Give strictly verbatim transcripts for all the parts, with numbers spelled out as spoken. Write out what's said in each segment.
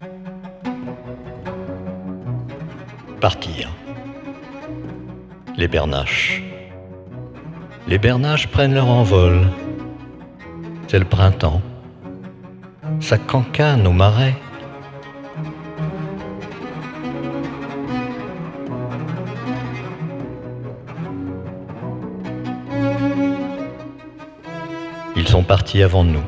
Partir. Les bernaches. Les bernaches prennent leur envol. C'est le printemps. Ça cancane au marais. Ils sont partis avant nous.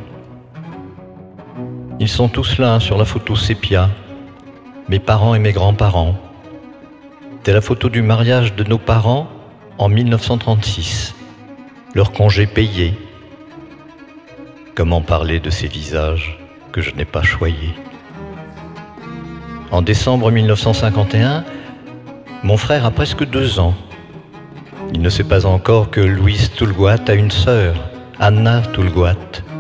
Ils sont tous là sur la photo sépia, mes parents et mes grands-parents. C'est la photo du mariage de nos parents en mille neuf cent trente-six, leur congé payé. Comment parler de ces visages que je n'ai pas choyés? En décembre mille neuf cent cinquante et un, mon frère a presque deux ans. Il ne sait pas encore que Louise Toulgoat a une sœur, Anna Toulgoat.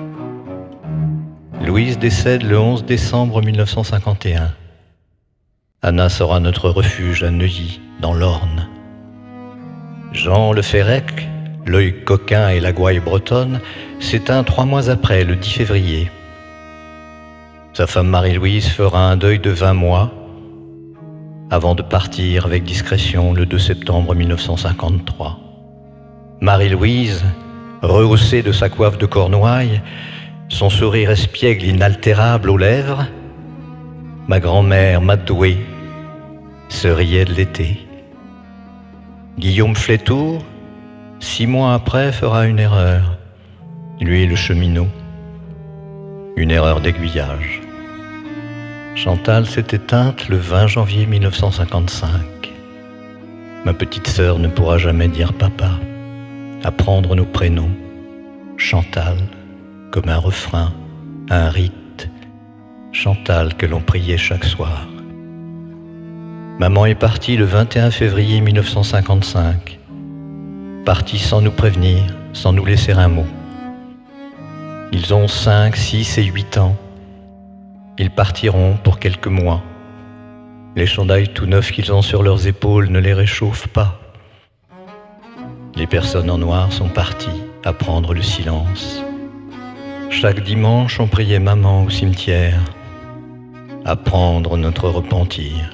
Louise décède le onze décembre mille neuf cent cinquante et un. Anna sera notre refuge à Neuilly, dans l'Orne. Jean Le Férec, l'œil coquin et la gouaille bretonne, s'éteint trois mois après, le dix février. Sa femme Marie-Louise fera un deuil de vingt mois avant de partir avec discrétion le deux septembre mille neuf cent cinquante-trois. Marie-Louise, rehaussée de sa coiffe de cornouailles, son sourire espiègle inaltérable aux lèvres, ma grand-mère Madoué se riait de l'été. Guillaume Flétour, six mois après, fera une erreur, lui le cheminot, une erreur d'aiguillage. Chantal s'est éteinte le vingt janvier mille neuf cent cinquante-cinq. Ma petite sœur ne pourra jamais dire papa, apprendre nos prénoms. Chantal, comme un refrain, un rite. Chantal que l'on priait chaque soir. Maman est partie le vingt et un février mille neuf cent cinquante-cinq. Partie sans nous prévenir, sans nous laisser un mot. Ils ont cinq, six et huit ans. Ils partiront pour quelques mois. Les chandails tout neufs qu'ils ont sur leurs épaules ne les réchauffent pas. Les personnes en noir sont parties à prendre le silence. Chaque dimanche, on priait maman au cimetière à prendre notre repentir.